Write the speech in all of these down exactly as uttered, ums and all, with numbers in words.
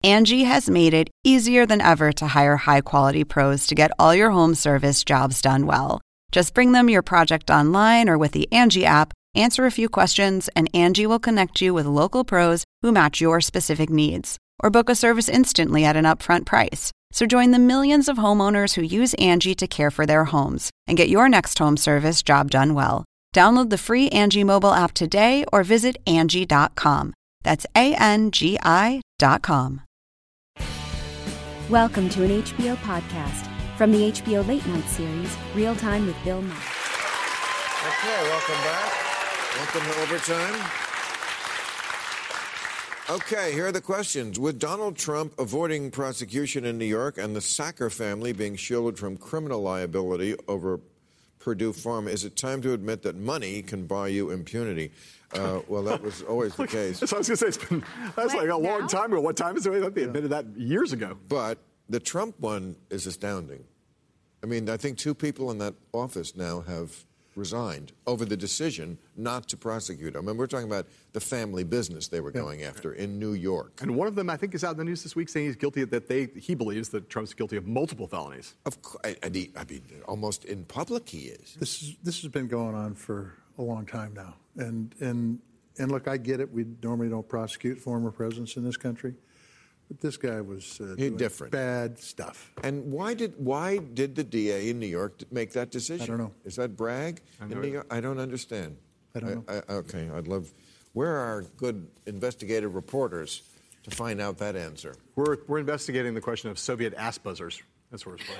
Angie has made it easier than ever to hire high-quality pros to get all your home service jobs done well. Just bring them your project online or with the Angie app, answer a few questions, and Angie will connect you with local pros who match your specific needs. Or book a service instantly at an upfront price. So join the millions of homeowners who use Angie to care for their homes and get your next home service job done well. Download the free Angie mobile app today or visit Angie dot com. That's A N G I dot com. Welcome to an H B O podcast from the H B O Late Night series, Real Time with Bill Maher. Okay, welcome back. Welcome to Overtime. Okay, here are the questions. With Donald Trump avoiding prosecution in New York and the Sacker family being shielded from criminal liability over Purdue Pharma, is it time to admit that money can buy you impunity? Uh, well, that was always the case. So I was going to say, it's been, that's Wait, like a long now? time ago. What time is it? They admitted that years ago. But the Trump one is astounding. I mean, I think two people in that office now have resigned over the decision not to prosecute him. I mean, we're talking about the family business they were yeah. going after in New York. And one of them, I think, is out in the news this week saying he's guilty, that they, he believes that Trump's guilty of multiple felonies. Of course, I, I mean, almost in public he is. This is this has been going on for a long time now. And, and, and look, I get it. We normally don't prosecute former presidents in this country. But this guy was uh, doing different. bad stuff. And why did why did the D A in New York make that decision? I don't know. Is that Bragg in New York? I don't understand. I don't know. I, I, okay, I'd love. Where are our good investigative reporters to find out that answer? We're we're investigating the question of Soviet ass buzzers. That's where it's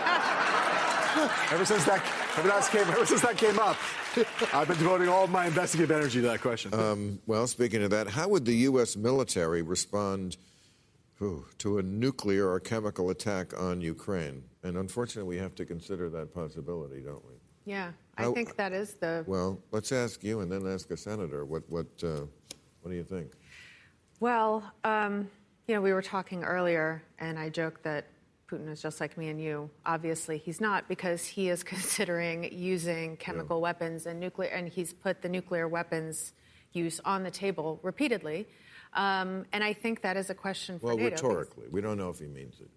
ever since that ever, that came, ever since that came up, I've been devoting all of my investigative energy to that question. Um, well, speaking of that, how would the U S military respond Ooh, to a nuclear or chemical attack on Ukraine? And unfortunately, we have to consider that possibility, don't we? Yeah, I How, think that is the... Well, let's ask you and then ask a senator. What what uh, what do you think? Well, um, you know, we were talking earlier, and I joked that Putin is just like me and you. Obviously, he's not, because he is considering using chemical yeah. weapons and nuclear, and he's put the nuclear weapons use on the table repeatedly. Um, and I think that is a question for well, NATO. Well, rhetorically. We don't know if he means it.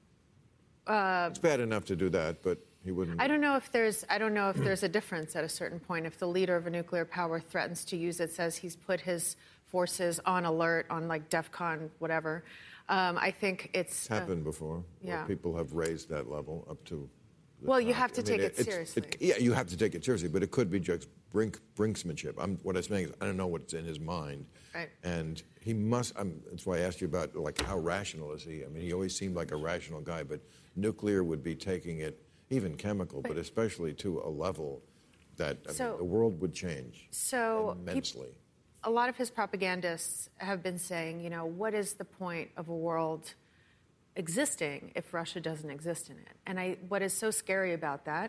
Uh, it's bad enough to do that, but he wouldn't. I don't know if there's I don't know if there's a difference at a certain point. If the leader of a nuclear power threatens to use it, says he's put his forces on alert, on like DEFCON, whatever, um, I think it's... It's happened uh, before. Yeah. Where people have raised that level up to... Well, you top. have to I take mean, it, it seriously. It, yeah, you have to take it seriously, but it could be just brink, brinksmanship. I'm, what I'm saying is, I don't know what's in his mind. Right. And he must, I'm, that's why I asked you about, like, how rational is he? I mean, he always seemed like a rational guy, but nuclear would be taking it, even chemical, but, but especially to a level that I so, mean, the world would change so immensely. He, a lot of his propagandists have been saying, you know, what is the point of a world existing if Russia doesn't exist in it? And I, what is so scary about that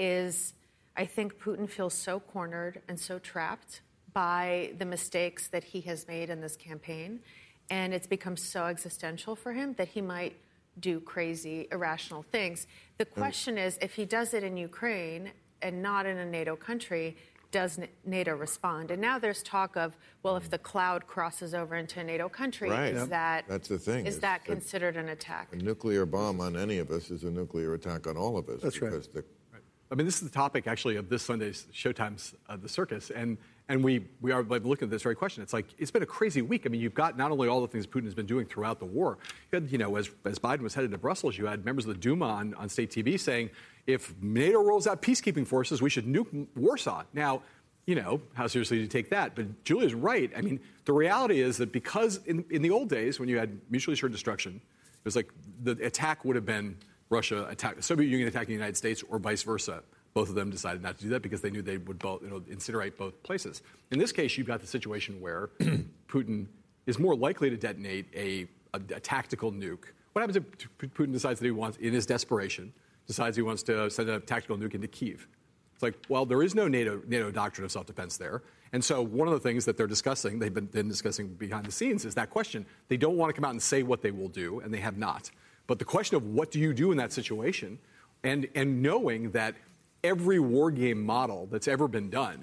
is I think Putin feels so cornered and so trapped by the mistakes that he has made in this campaign, and it's become so existential for him that he might do crazy, irrational things. The question is, if he does it in Ukraine and not in a NATO country, does NATO respond? And now there's talk of, well, if the cloud crosses over into a NATO country, right. is yep. that That's the thing. Is that considered an attack? A nuclear bomb on any of us is a nuclear attack on all of us. That's right. The, right. I mean, this is the topic, actually, of this Sunday's Showtime's uh, The Circus, and and we we are like, looking at this very question. It's like, it's been a crazy week. I mean, you've got not only all the things Putin has been doing throughout the war, you had, you know, as, as Biden was headed to Brussels, you had members of the Duma on, on state T V saying, if NATO rolls out peacekeeping forces, we should nuke Warsaw. Now, you know, how seriously do you take that? But Julia's right. I mean, the reality is that because in, in the old days, when you had mutually assured destruction, it was like the attack would have been Russia attack, the Soviet Union attacking the United States, or vice versa. Both of them decided not to do that because they knew they would both, you know, incinerate both places. In this case, you've got the situation where Putin is more likely to detonate a, a, a tactical nuke. What happens if Putin decides that he wants, in his desperation, decides he wants to send a tactical nuke into Kyiv? It's like, well, there is no NATO, NATO doctrine of self-defense there. And so one of the things that they're discussing, they've been, been discussing behind the scenes, is that question. They don't want to come out and say what they will do, and they have not. But the question of what do you do in that situation, and, and knowing that every war game model that's ever been done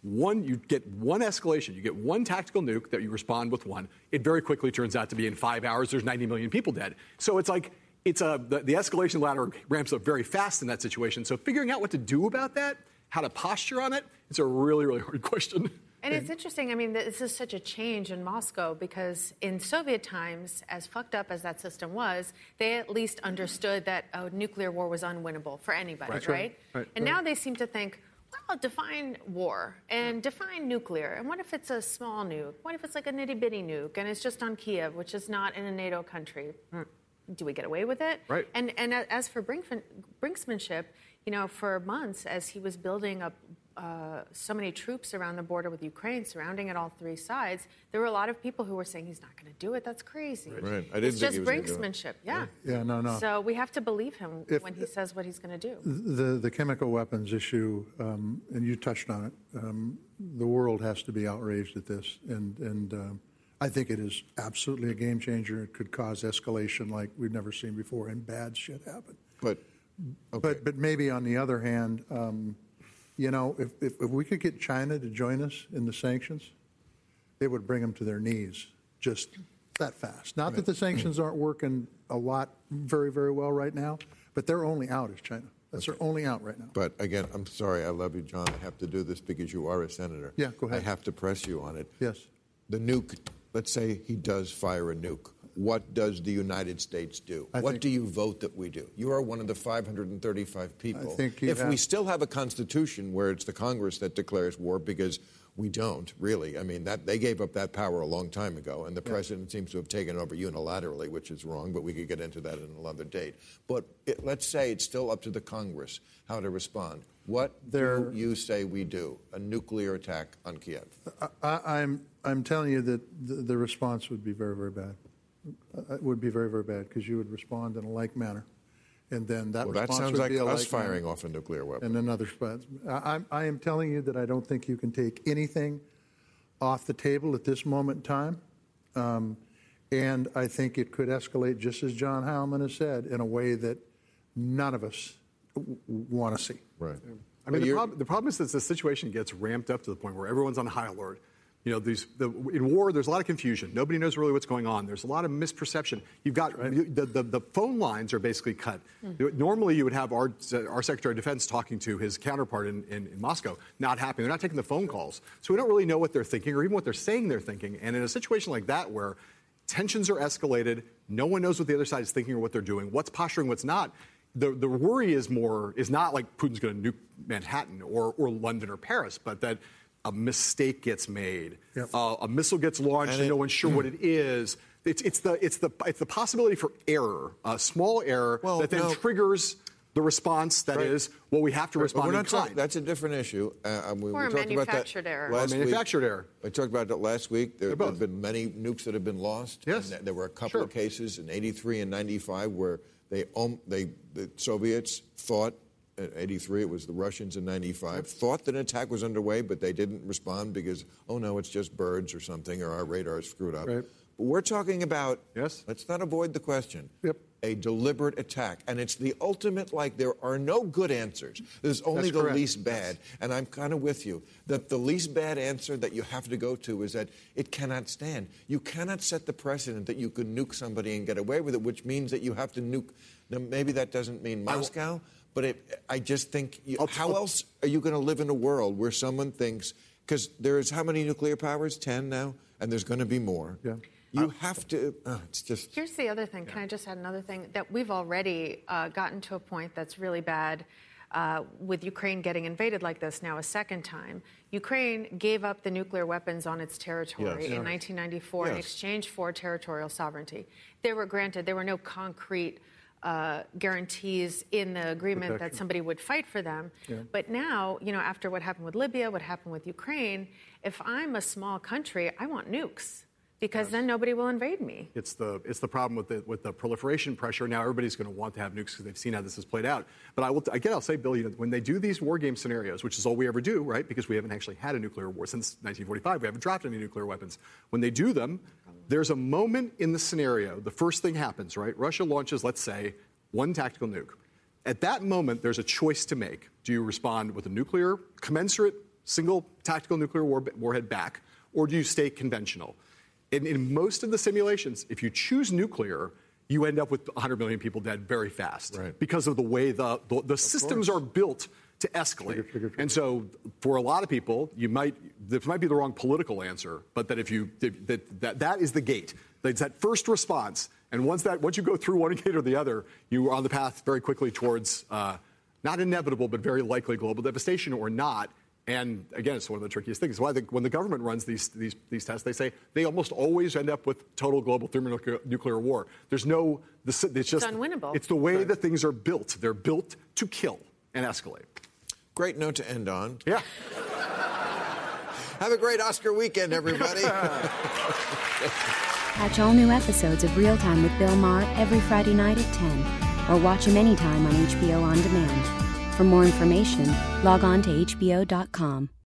one, you get one escalation, you get one tactical nuke that you respond with one. It very quickly turns out to be in five hours, there's ninety million people dead. So it's like, it's a, the, the escalation ladder ramps up very fast in that situation. So figuring out what to do about that, how to posture on it, it's a really, really hard question. And it's interesting, I mean, this is such a change in Moscow because in Soviet times, as fucked up as that system was, they at least understood that a nuclear war was unwinnable for anybody, right? Right. Right. And Right. now they seem to think, well, define war and define nuclear. And what if it's a small nuke? What if it's like a nitty-bitty nuke and it's just on Kiev, which is not in a NATO country? Do we get away with it? Right. And, and as for Brinkman, brinksmanship, you know, for months as he was building up uh, so many troops around the border with Ukraine, surrounding it all three sides, there were a lot of people who were saying he's not going to do it. That's crazy. Right. I didn't it's think just he was gonna do it. brinksmanship. Yeah. Yeah, no, no. So we have to believe him If- when he says what he's going to do. The, the chemical weapons issue, um, and you touched on it, um, the world has to be outraged at this. And, and um, I think it is absolutely a game changer. It could cause escalation like we've never seen before, and bad shit happen. But, okay. But, but maybe on the other hand, um, you know, if, if, if we could get China to join us in the sanctions, it would bring them to their knees just that fast. Not that the sanctions aren't working a lot very, very well right now, but their only out is China. That's their only out right now. But again, I'm sorry, I love you, John. I have to do this because you are a senator. Yeah, go ahead. I have to press you on it. Yes. The nuke, let's say he does fire a nuke. What does the United States do? I what think- do you vote that we do? You are one of the five hundred thirty-five people. I think you if have- we still have a constitution where it's the Congress that declares war, because we don't, really. I mean, that they gave up that power a long time ago, and the president seems to have taken over unilaterally, which is wrong, but we could get into that at another date. But it, let's say it's still up to the Congress how to respond. What There- do you say we do? A nuclear attack on Kiev? I, I'm, I'm telling you that the, the response would be very, very bad. Uh, It would be very, very bad because you would respond in a like manner. And then that Well, that response sounds would like be a us like firing manner. off a nuclear weapon. And another response. I, I'm- I am telling you that I don't think you can take anything off the table at this moment in time. Um, and I think it could escalate, just as John Heilman has said, in a way that none of us w- want to see. Right. I mean, the problem, the problem is that the situation gets ramped up to the point where everyone's on high alert. You know, these, the, in war, there's a lot of confusion. Nobody knows really what's going on. There's a lot of misperception. You've got the, the, the phone lines are basically cut. Mm. Normally, you would have our, our Secretary of Defense talking to his counterpart in, in, in Moscow. Not happening. They're not taking the phone calls. So we don't really know what they're thinking or even what they're saying they're thinking. And in a situation like that where tensions are escalated, no one knows what the other side is thinking or what they're doing, what's posturing, what's not, The, the worry is more, is not like Putin's going to nuke Manhattan or, or London or Paris, but that a mistake gets made, Yep. uh, a missile gets launched And and, it- no one's sure what it is. It's, it's, the, it's, the, it's the possibility for error, a small error Well, that then no. triggers the response that Right. is, well, we have to But respond we're in not talking, kind. that's a different issue. Uh, we, Or we a talked about that manufactured error. Or a last manufactured week. error. I talked about that last week. There They're both. have been many nukes that have been lost. Yes. And th- there were a couple Sure. of cases in eighty-three and ninety-five where they, um, they the Soviets thought, in eighty-three, it was the Russians in ninety-five, thought that an attack was underway, but they didn't respond because, oh, no, it's just birds or something, or our radar is screwed up. Right. But we're talking about, Yes. let's not avoid the question, Yep. a deliberate attack. And it's the ultimate, like, there are no good answers. There's only That's the correct. least bad. And I'm kind of with you that the least bad answer that you have to go to is that it cannot stand. You cannot set the precedent that you can nuke somebody and get away with it, which means that you have to nuke. Now, maybe that doesn't mean Moscow, but it, I just think, you, I'll- how I'll- else are you going to live in a world where someone thinks, because there's how many nuclear powers? ten now? And there's going to be more. Yeah. You have to, uh, it's just. Here's the other thing. Can I just add another thing? That we've already uh, gotten to a point that's really bad uh, with Ukraine getting invaded like this now a second time. Ukraine gave up the nuclear weapons on its territory Yes. in nineteen ninety-four in Yes. exchange for territorial sovereignty. They were granted, there were no concrete uh, guarantees in the agreement Protection. that somebody would fight for them. Yeah. But now, you know, after what happened with Libya, what happened with Ukraine, if I'm a small country, I want nukes. Because then nobody will invade me. It's the it's the problem with the with the proliferation pressure. Now everybody's going to want to have nukes because they've seen how this has played out. But I will again I'll say, Bill, you know, when they do these war game scenarios, which is all we ever do, right? Because we haven't actually had a nuclear war since nineteen forty-five. We haven't dropped any nuclear weapons. When they do them, there's a moment in the scenario. The first thing happens, right? Russia launches, let's say, one tactical nuke. At that moment, there's a choice to make. Do you respond with a nuclear commensurate single tactical nuclear war, warhead back, or do you stay conventional? In, in most of the simulations, if you choose nuclear, you end up with one hundred million people dead very fast right. because of the way the, the, the systems are built to escalate. Trigger, trigger, trigger. And so for a lot of people, you might, this might be the wrong political answer, but that if you, that, that, that is the gate. It's that first response. And once that, once you go through one gate or the other, you are on the path very quickly towards uh, not inevitable, but very likely global devastation or not. And again, it's one of the trickiest things. Why the, when the government runs these, these, these tests, they say they almost always end up with total global thermonuclear war. There's no, it's just, it's unwinnable. It's the way right. that things are built. They're built to kill and escalate. Great note to end on. Yeah. Have a great Oscar weekend, everybody. Catch all new episodes of Real Time with Bill Maher every Friday night at ten, or watch him anytime on H B O On Demand. For more information, log on to H B O dot com.